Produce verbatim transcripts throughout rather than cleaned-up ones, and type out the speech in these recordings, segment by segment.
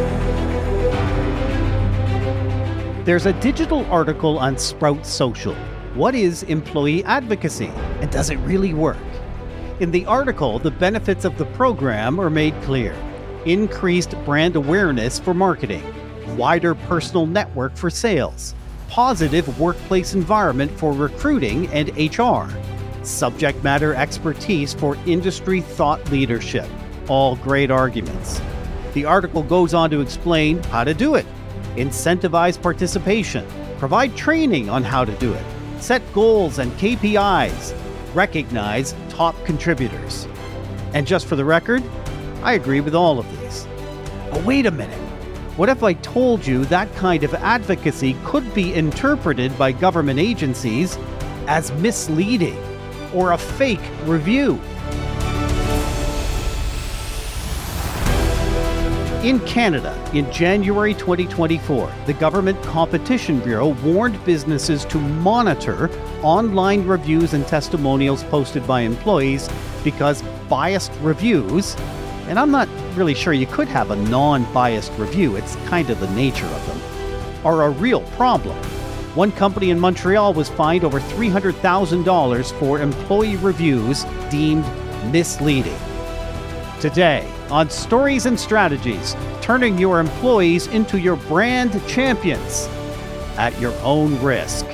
There's a digital article on Sprout Social. What is employee advocacy, and does it really work? In the article, the benefits of the program are made clear. Increased brand awareness for marketing, wider personal network for sales, positive workplace environment for recruiting and H R, subject matter expertise for industry thought leadership. All great arguments. The article goes on to explain how to do it. Incentivize participation, provide training on how to do it, set goals and K P Is, recognize top contributors. And just for the record, I agree with all of these. But wait a minute. What if I told you that kind of advocacy could be interpreted by government agencies as misleading or a fake review? In Canada, in January twenty twenty-four, the Government Competition Bureau warned businesses to monitor online reviews and testimonials posted by employees because biased reviews, and I'm not really sure you could have a non-biased review, it's kind of the nature of them, are a real problem. One company in Montreal was fined over three hundred thousand dollars for employee reviews deemed misleading. Today, on Stories and Strategies, turning your employees into your brand champions at your own risk.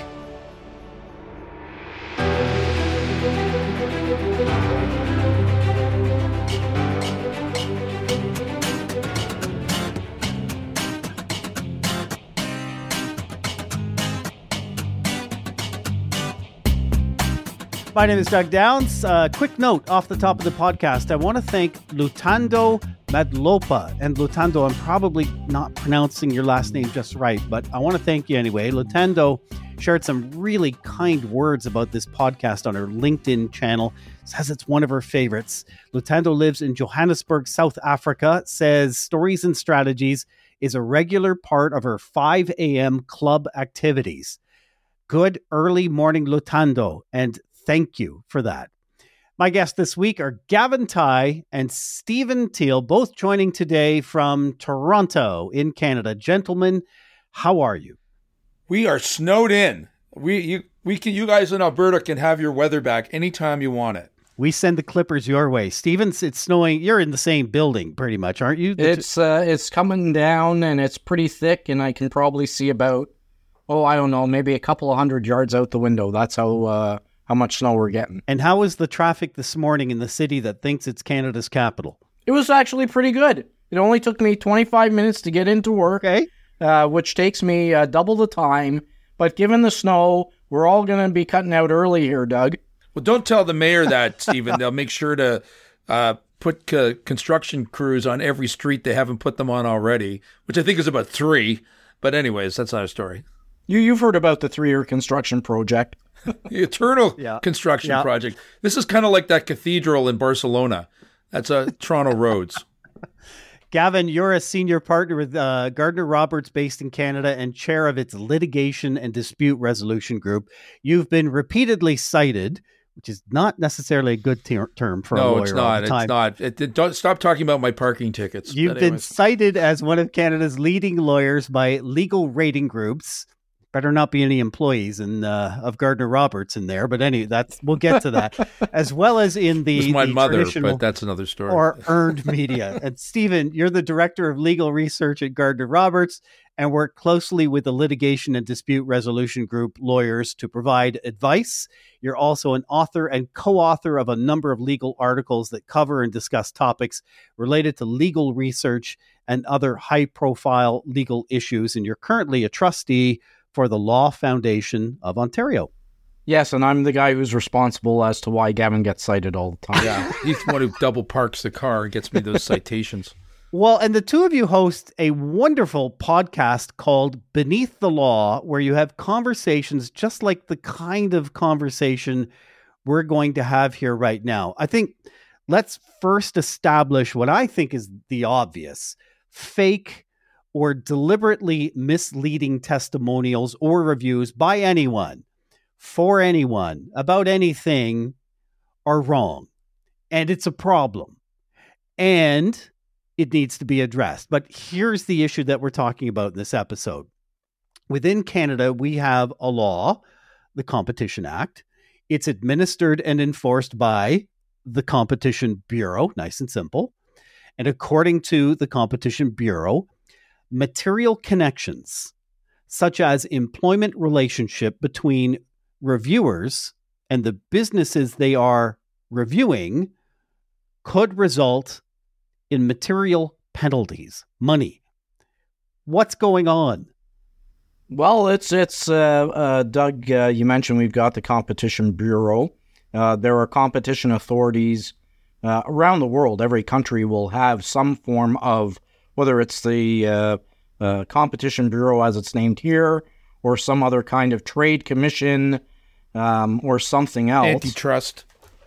My name is Doug Downs. Uh, quick note off the top of the podcast. I want to thank Lutando Madlopa. And Lutando, I'm probably not pronouncing your last name just right, but I want to thank you anyway. Lutando shared some really kind words about this podcast on her LinkedIn channel. Says it's one of her favorites. Lutando lives in Johannesburg, South Africa. Says Stories and Strategies is a regular part of her five a.m. club activities. Good early morning, Lutando, and thank you for that. My guests this week are Gavin Tighe and Stephen Teal, both joining today from Toronto in Canada. Gentlemen, how are you? We are snowed in. We you we can you guys in Alberta can have your weather back anytime you want it. We send the clippers your way. Stephen, it's snowing. You're in the same building pretty much, aren't you? It's uh, it's coming down and it's pretty thick, and I can probably see about, oh, I don't know, maybe a couple of hundred yards out the window. That's how uh, how much snow we're getting. And how was the traffic this morning in the city that thinks it's Canada's capital? It was actually pretty good. It only took me twenty-five minutes to get into work, okay. uh, which takes me uh, double the time. But given the snow, we're all going to be cutting out early here, Doug. Well, don't tell the mayor that, Stephen. They'll make sure to uh, put uh, construction crews on every street they haven't put them on already, which I think is about three. But anyways, that's not a story. You, you've heard about the three-year construction project. The eternal yeah. construction yeah. project. This is kind of like that cathedral in Barcelona. That's uh, Toronto roads. Gavin, you're a senior partner with uh, Gardner Roberts based in Canada and chair of its litigation and dispute resolution group. You've been repeatedly cited, which is not necessarily a good ter- term for no, a lawyer. it's not. All the time. It's not. It, it, don't stop talking about my parking tickets. You've been cited as one of Canada's leading lawyers by legal rating groups. Better not be any employees in, uh, of Gardner Roberts in there, but anyway, that's we'll get to that. As well as in the, it was my the mother, traditional but that's another story. Or earned media. And Stephen, you're the director of legal research at Gardner Roberts and work closely with the litigation and dispute resolution group lawyers to provide advice. You're also an author and co-author of a number of legal articles that cover and discuss topics related to legal research and other high-profile legal issues. And you're currently a trustee for the Law Foundation of Ontario. Yes, and I'm the guy who's responsible as to why Gavin gets cited all the time. Yeah, he's the one who double parks the car and gets me those citations. Well, and the two of you host a wonderful podcast called Beneath the Law, where you have conversations just like the kind of conversation we're going to have here right now. I think let's first establish what I think is the obvious. Fake or deliberately misleading testimonials or reviews by anyone, for anyone, about anything are wrong. And it's a problem. And it needs to be addressed. But here's the issue that we're talking about in this episode. Within Canada, we have a law, the Competition Act. It's administered and enforced by the Competition Bureau, nice and simple. And according to the Competition Bureau, material connections, such as employment relationship between reviewers and the businesses they are reviewing, could result in material penalties, money. What's going on? Well, it's, it's uh, uh, Doug, uh, you mentioned we've got the Competition Bureau. Uh, there are competition authorities uh, around the world. Every country will have some form of, whether it's the uh, uh, Competition Bureau as it's named here, or some other kind of trade commission, um, or something else. Antitrust.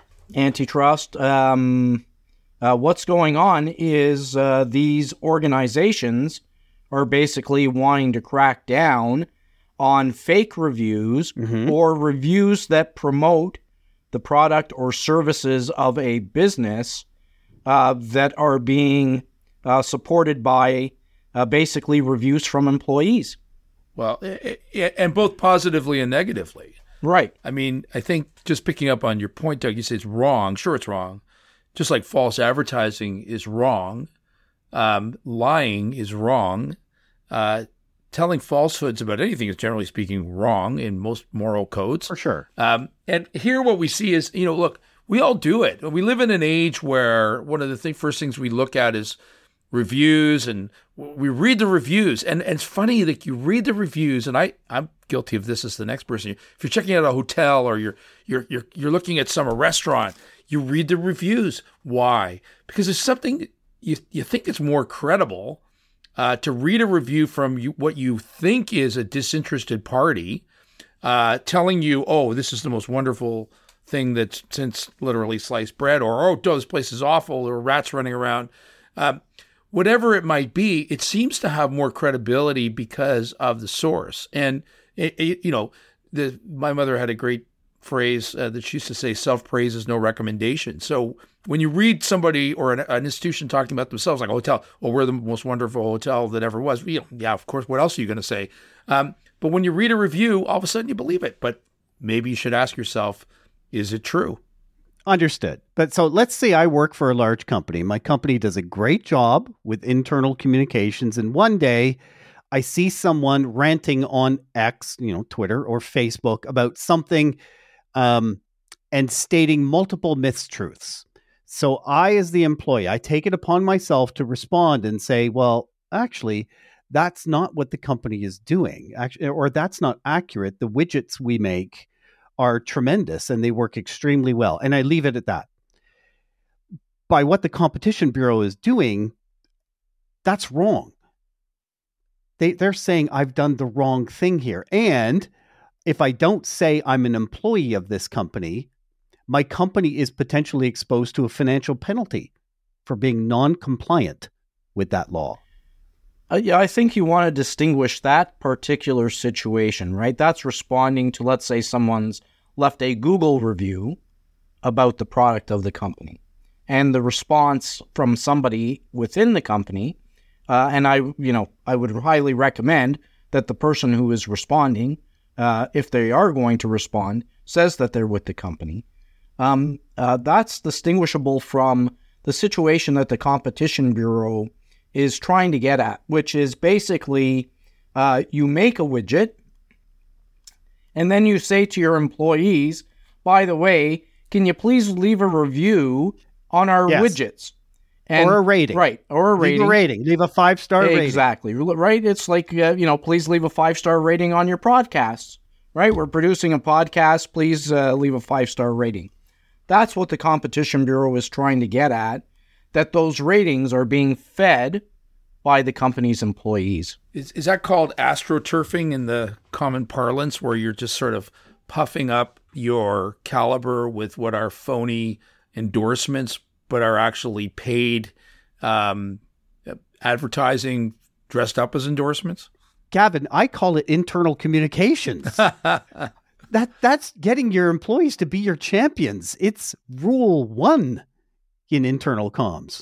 Antitrust. Um, uh, what's going on is uh, these organizations are basically wanting to crack down on fake reviews mm-hmm. or reviews that promote the product or services of a business uh, that are being uh, supported by uh, basically reviews from employees. Well, and both positively and negatively. Right. I mean, I think just picking up on your point, Doug, you say it's wrong. Sure, it's wrong. Just like false advertising is wrong. Um, lying is wrong. Uh, telling falsehoods about anything is, generally speaking, wrong in most moral codes. For sure. Um, and here what we see is, you know, look, we all do it. We live in an age where one of the th- first things we look at is reviews, and we read the reviews. And, and it's funny that you read the reviews, and I, I'm guilty of this as the next person. If you're checking out a hotel or you're you're you're you're looking at some restaurant, you read the reviews. Why? Because there's something you you think it's more credible Uh, to read a review from you, what you think is a disinterested party, uh, telling you, oh, this is the most wonderful thing that's since literally sliced bread, or, oh, this place is awful, there are rats running around. Um, whatever it might be, it seems to have more credibility because of the source. And, it, it, you know, the, my mother had a great phrase uh, that she used to say, self-praise is no recommendation. So when you read somebody or an, an institution talking about themselves, like a hotel, oh, we're the most wonderful hotel that ever was. You know, yeah, of course, what else are you going to say? Um, but when you read a review, all of a sudden you believe it. But maybe you should ask yourself, is it true? Understood. But so let's say I work for a large company. My company does a great job with internal communications. And one day I see someone ranting on X, you know, Twitter or Facebook about something um, and stating multiple mistruths. So I, as the employee, I take it upon myself to respond and say, well, actually, that's not what the company is doing, actually, or that's not accurate. The widgets we make are tremendous and they work extremely well. And I leave it at that. By what the Competition Bureau is doing, that's wrong. They, they're saying I've done the wrong thing here. And if I don't say I'm an employee of this company, my company is potentially exposed to a financial penalty for being non-compliant with that law. Uh, yeah, I think you want to distinguish that particular situation, right? That's responding to, let's say, someone's left a Google review about the product of the company. And the response from somebody within the company, uh, and I, you know, I would highly recommend that the person who is responding, uh, if they are going to respond, says that they're with the company. Um, uh, that's distinguishable from the situation that the Competition Bureau is trying to get at, which is basically uh, you make a widget and then you say to your employees, by the way, can you please leave a review on our yes. widgets? And, or a rating. Right, or a rating. Leave a rating. Leave a five-star rating. Exactly, right? It's like, uh, you know, please leave a five-star rating on your podcasts, right? We're producing a podcast. Please uh, leave a five-star rating. That's what the Competition Bureau is trying to get at, that those ratings are being fed by the company's employees. Is, is that called astroturfing in the common parlance, where you're just sort of puffing up your caliber with what are phony endorsements, but are actually paid um, advertising dressed up as endorsements? Gavin, I call it internal communications. That that's getting your employees to be your champions. It's rule one in internal comms.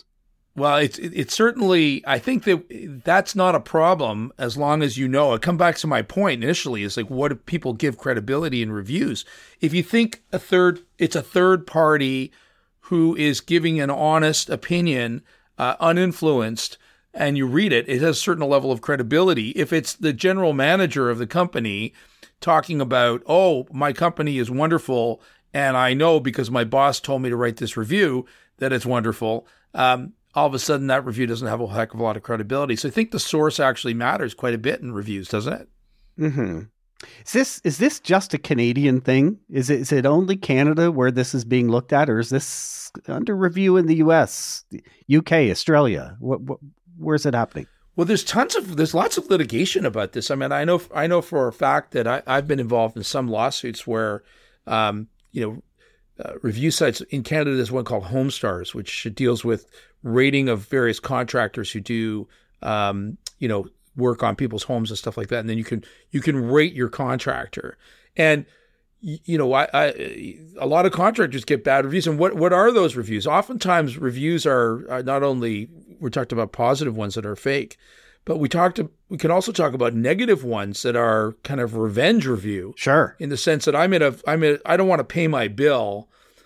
Well, it's it, it's certainly, I think that that's not a problem as long as you know. I come back to my point initially is like, what do people give credibility in reviews? If you think a third, it's a third party who is giving an honest opinion, uh, uninfluenced, and you read it, it has a certain level of credibility. If it's the general manager of the company talking about, oh, my company is wonderful, and I know because my boss told me to write this review that it's wonderful, um, all of a sudden that review doesn't have a heck of a lot of credibility. So I think the source actually matters quite a bit in reviews, doesn't it? Mm-hmm. Is this is this just a Canadian thing? Is it is it only Canada where this is being looked at, or is this under review in the U S, U K, Australia? What, what where's it happening? Well, there's tons of there's lots of litigation about this. I mean, I know I know for a fact that I, I've been involved in some lawsuits where, um, you know, uh, review sites in Canada. There's one called HomeStars, which deals with rating of various contractors who do, um, you know, work on people's homes and stuff like that. And then you can you can rate your contractor. And you know, I, I a lot of contractors get bad reviews. And what what are those reviews? Oftentimes, reviews are, are not only we talked about positive ones that are fake, but we talked to, we can also talk about negative ones that are kind of revenge review. Sure, in the sense that I'm in a I'm in a, I don't want to pay my bill.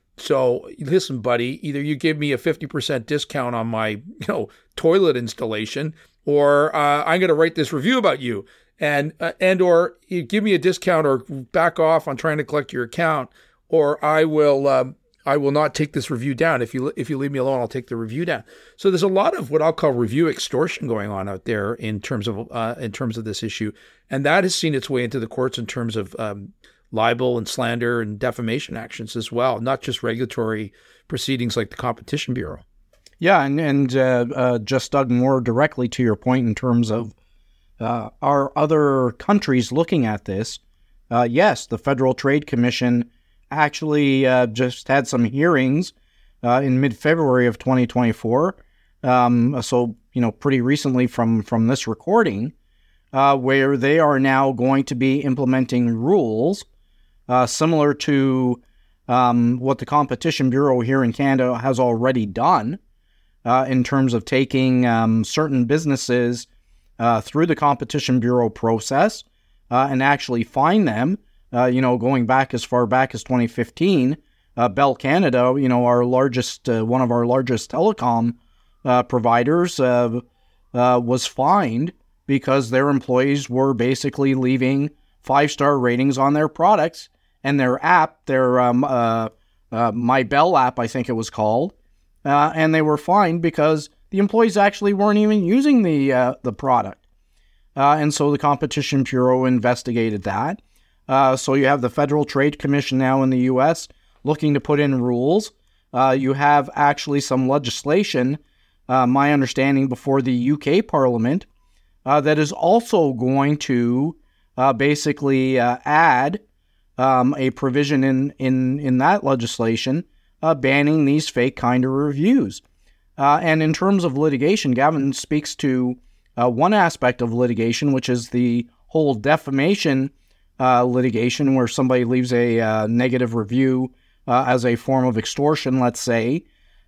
So listen, buddy, either you give me a fifty percent discount on my, you know, toilet installation, or uh, I'm going to write this review about you, and uh, and or you give me a discount or back off on trying to collect your account, or I will um, I will not take this review down. If you if you leave me alone, I'll take the review down. So there's a lot of what I'll call review extortion going on out there in terms of uh, in terms of this issue, and that has seen its way into the courts in terms of um, libel and slander and defamation actions as well, not just regulatory proceedings like the Competition Bureau. Yeah, and, and uh, uh, just Doug, more directly to your point in terms of uh, are other countries looking at this? Uh, yes, the Federal Trade Commission actually uh, just had some hearings uh, in mid-February of twenty twenty-four, um, so you know pretty recently from, from this recording, uh, where they are now going to be implementing rules Uh, similar to um, what the Competition Bureau here in Canada has already done uh, in terms of taking um, certain businesses uh, through the Competition Bureau process uh, and actually fine them. Uh, you know, going back as far back as twenty fifteen, uh, Bell Canada, you know, our largest, uh, one of our largest telecom uh, providers, uh, uh, was fined because their employees were basically leaving five-star ratings on their products and their app, their um, uh, uh, My Bell app, I think it was called, uh, and they were fined because the employees actually weren't even using the uh, the product. Uh, and so the Competition Bureau investigated that. Uh, so you have the Federal Trade Commission now in the U S looking to put in rules. Uh, you have actually some legislation, uh, my understanding, before the U K Parliament uh, that is also going to uh, basically uh, add Um, a provision in, in, in that legislation uh, banning these fake kind of reviews. Uh, and in terms of litigation, Gavin speaks to uh, one aspect of litigation, which is the whole defamation uh, litigation, where somebody leaves a uh, negative review uh, as a form of extortion, let's say.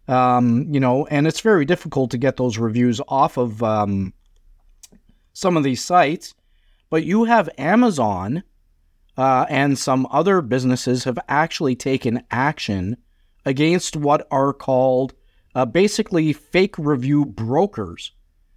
Um, you know, and it's very difficult to get those reviews off of um, some of these sites. But you have Amazon Uh, and some other businesses have actually taken action against what are called uh, basically fake review brokers,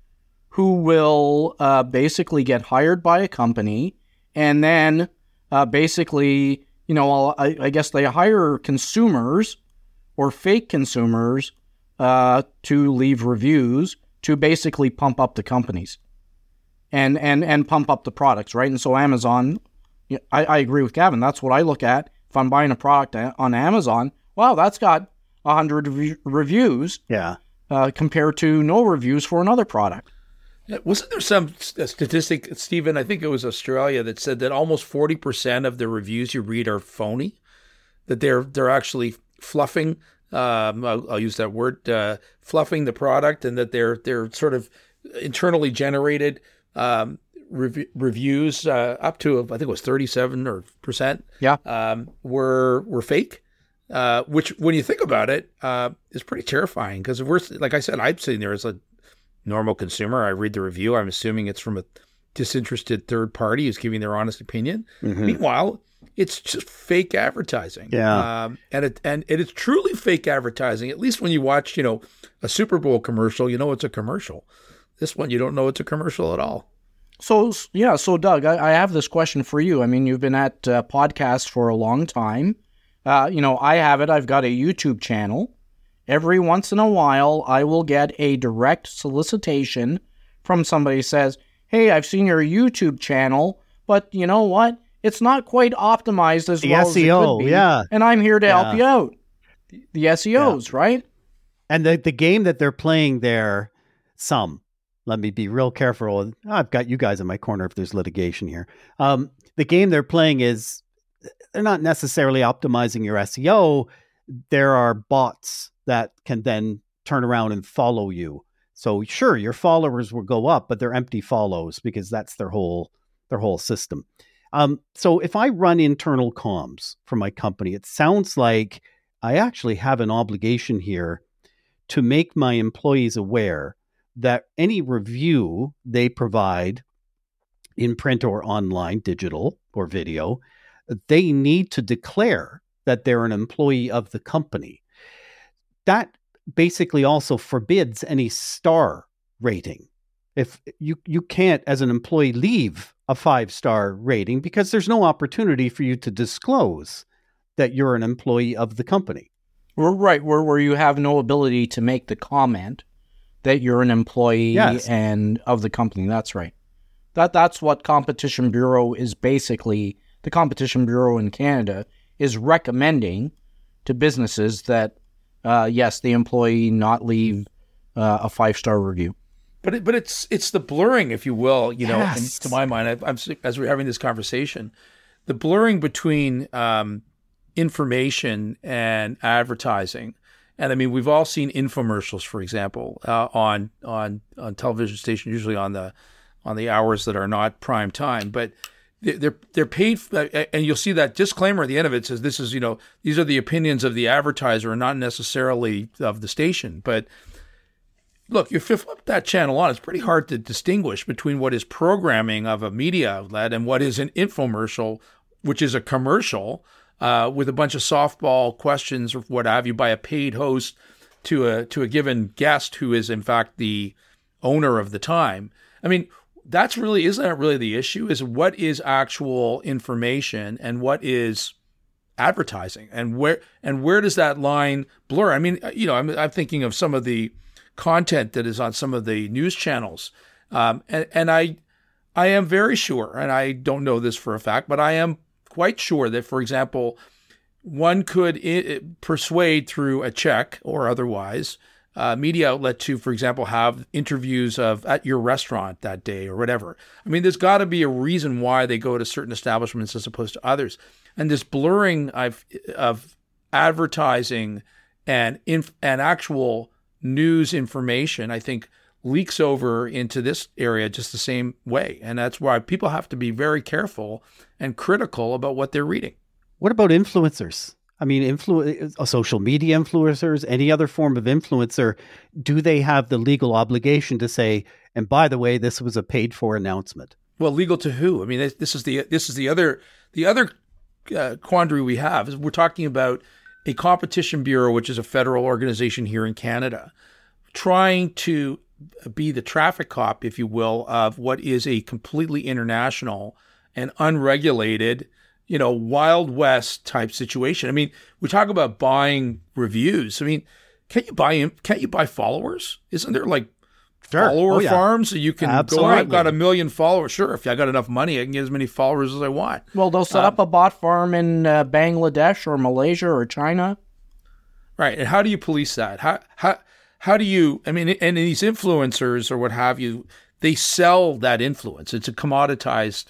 who will uh, basically get hired by a company and then uh, basically, you know, I, I guess they hire consumers or fake consumers uh, to leave reviews to basically pump up the companies and, and, and pump up the products, right? And so Amazon... I, I agree with Gavin. That's what I look at. If I'm buying a product on Amazon, wow, that's got one hundred re- reviews yeah, uh, compared to no reviews for another product. Wasn't there some statistic, Stephen, I think it was Australia, that said that almost forty percent of the reviews you read are phony? That they're they're actually fluffing, um, I'll, I'll use that word, uh, fluffing the product, and that they're they're sort of internally generated um Rev- reviews uh, up to I think it was thirty-seven or percent yeah um, were were fake. uh, which when you think about it, uh, is pretty terrifying because we're, like I said, I'm sitting there as a normal consumer. I read the review. I'm assuming it's from a disinterested third party who's giving their honest opinion. Mm-hmm. Meanwhile, it's just fake advertising. Yeah. Um, and it and it is truly fake advertising. At least when you watch, you know, a Super Bowl commercial, you know it's a commercial. This one, you don't know it's a commercial at all. So, yeah. So, Doug, I, I have this question for you. I mean, you've been at uh, podcasts for a long time. Uh, you know, I have it. I've got a YouTube channel. Every once in a while, I will get a direct solicitation from somebody who says, hey, I've seen your YouTube channel, but you know what? It's not quite optimized as the well S E O, as it could be, yeah. and I'm here to yeah. help you out. The S E Os, yeah. right? And the, the game that they're playing there, some, let me be real careful. I've got you guys in my corner if there's litigation here. Um, the game they're playing is, they're not necessarily optimizing your S E O. There are bots that can then turn around and follow you. So sure, your followers will go up, but they're empty follows because that's their whole their whole system. Um, so if I run internal comms for my company, it sounds like I actually have an obligation here to make my employees aware that any review they provide in print or online, digital or video, they need to declare that they're an employee of the company. That basically also forbids any star rating. If you, you can't, as an employee, leave a five-star rating because there's no opportunity for you to disclose that you're an employee of the company. We're right, where, where you have no ability to make the comment that you're an employee yes. and of the company. That's right. That That's what Competition Bureau is basically, the Competition Bureau in Canada is recommending to businesses that Uh, yes, the employee not leave uh, a five-star review. But it, but it's it's the blurring, if you will, you know, yes. and to my mind, I, I'm as we're having this conversation, the blurring between um, information and advertising. And I mean, we've all seen infomercials, for example, uh, on on on television stations, usually on the on the hours that are not prime time, but They're they're paid, and you'll see that disclaimer at the end of it says this is, you know, these are the opinions of the advertiser and not necessarily of the station. But look, if you flip that channel on, it's pretty hard to distinguish between what is programming of a media outlet and what is an infomercial, which is a commercial uh, with a bunch of softball questions or what have you by a paid host to a to a given guest who is in fact the owner of the time. I mean, that's really, isn't that really the issue, is what is actual information and what is advertising, and where and where does that line blur? I mean, you know, I'm, I'm thinking of some of the content that is on some of the news channels. Um, and, and I, I am very sure, and I don't know this for a fact, but I am quite sure that, for example, one could I- persuade through a check or otherwise Uh, media outlet to, for example, have interviews of at your restaurant that day or whatever. I mean, there's got to be a reason why they go to certain establishments as opposed to others. And this blurring of, of advertising and inf- and actual news information, I think, leaks over into this area just the same way. And that's why people have to be very careful and critical about what they're reading. What about influencers? I mean, influ- social media influencers, any other form of influencer, do they have the legal obligation to say, and by the way, this was a paid for announcement? Well, legal to who? I mean, this, this is the this is the other the other uh, quandary we have is we're talking about a Competition Bureau, which is a federal organization here in Canada, trying to be the traffic cop, if you will, of what is a completely international and unregulated, you know, Wild West type situation. I mean, we talk about buying reviews. I mean, can't you buy can't you buy followers? Isn't there like sure. follower oh, yeah. farms so you can Absolutely. go, I've got a million followers. Sure, if I got enough money, I can get as many followers as I want. Well, they'll set um, up a bot farm in uh, Bangladesh or Malaysia or China. Right. And how do you police that? How how how do you, I mean, and these influencers or what have you, they sell that influence. It's a commoditized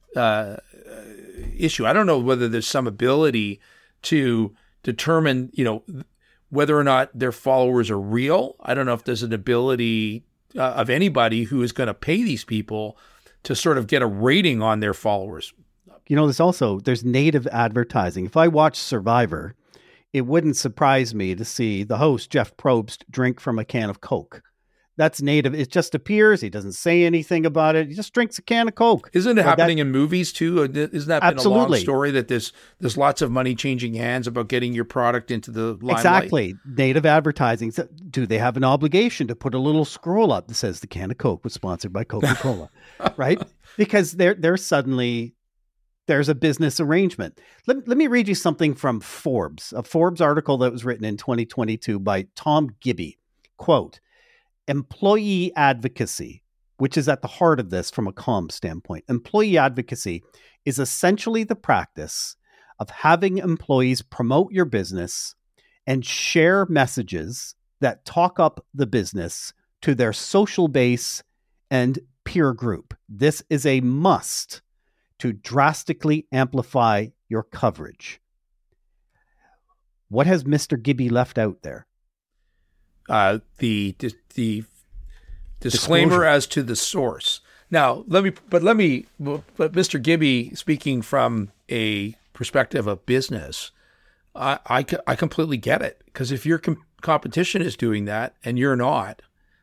uh issue. I don't know whether there's some ability to determine, you know, whether or not their followers are real. I don't know if there's an ability uh, of anybody who is going to pay these people to sort of get a rating on their followers. You know, there's also, there's native advertising. If I watch Survivor, it wouldn't surprise me to see the host, Jeff Probst, drink from a can of Coke. That's native. It just appears. He doesn't say anything about it. He just drinks a can of Coke. Isn't it Well, happening that- in movies too? Isn't that been Absolutely. a long story that there's there's lots of money changing hands about getting your product into the limelight? Exactly. Native advertising. So do they have an obligation to put a little scroll up that says the can of Coke was sponsored by Coca-Cola, right? Because they're, they're suddenly, there's a business arrangement. Let, let me read you something from Forbes, a Forbes article that was written in twenty twenty-two by Tom Gibby. Quote, employee advocacy, which is at the heart of this from a comm standpoint. Employee advocacy is essentially the practice of having employees promote your business and share messages that talk up the business to their social base and peer group. This is a must to drastically amplify your coverage. What has Mister Gibby left out there? Uh, the the disclaimer Disclosure. as to the source. Now, let me, but let me, but Mister Gibby, speaking from a perspective of business, I I, I completely get it, because if your com- competition is doing that and you're not,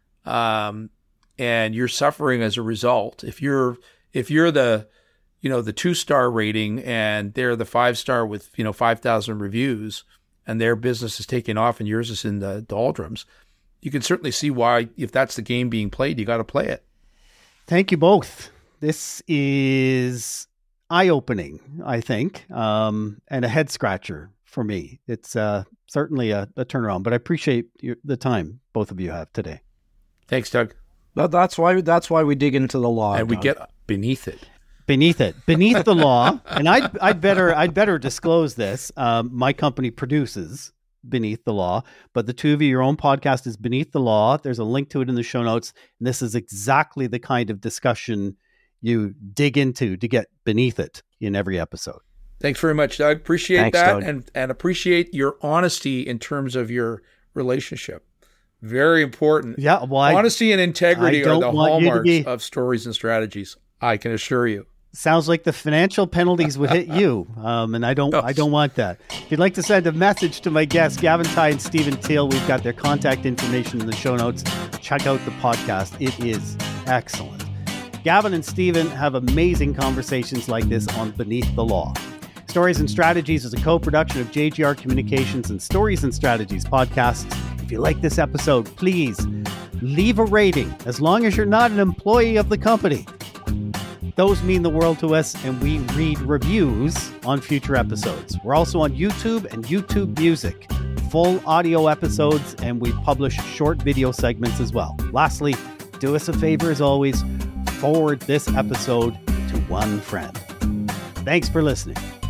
um, and you're suffering as a result, if you're if you're the you know the two star rating and they're the five star with you know five thousand reviews, and their business is taking off and yours is in the doldrums, you can certainly see why, if that's the game being played, you got to play it. Thank you both. This is eye-opening, I think, um, and a head-scratcher for me. It's uh, certainly a, a turnaround, but I appreciate your, the time both of you have today. Thanks, Doug. But that's why that's why we dig into the law. And we Doug. get beneath it. Beneath it, beneath the law, and I'd, I'd better I'd better disclose this. Um, my company produces Beneath the Law, but the two of you, your own podcast is Beneath the Law. There's a link to it in the show notes, and this is exactly the kind of discussion you dig into to get beneath it in every episode. Thanks very much, Doug. Appreciate Thanks, that, Doug. and and appreciate your honesty in terms of your relationship. Very important. Yeah, well, I, Honesty and integrity I are don't the want you to hallmarks be- of Stories and Strategies, I can assure you. sounds like the financial penalties would hit you, um, and I don't. I don't want that. If you'd like to send a message to my guests, Gavin Ty and Stephen Teal, we've got their contact information in the show notes. Check out the podcast; it is excellent. Gavin and Stephen have amazing conversations like this on Beneath the Law. Stories and Strategies is a co-production of J G R Communications and Stories and Strategies podcasts. If you like this episode, please leave a rating, as long as you're not an employee of the company. Those mean the world to us, and we read reviews on future episodes. We're also on YouTube and YouTube Music, full audio episodes, and we publish short video segments as well. Lastly, do us a favor as always, forward this episode to one friend. Thanks for listening.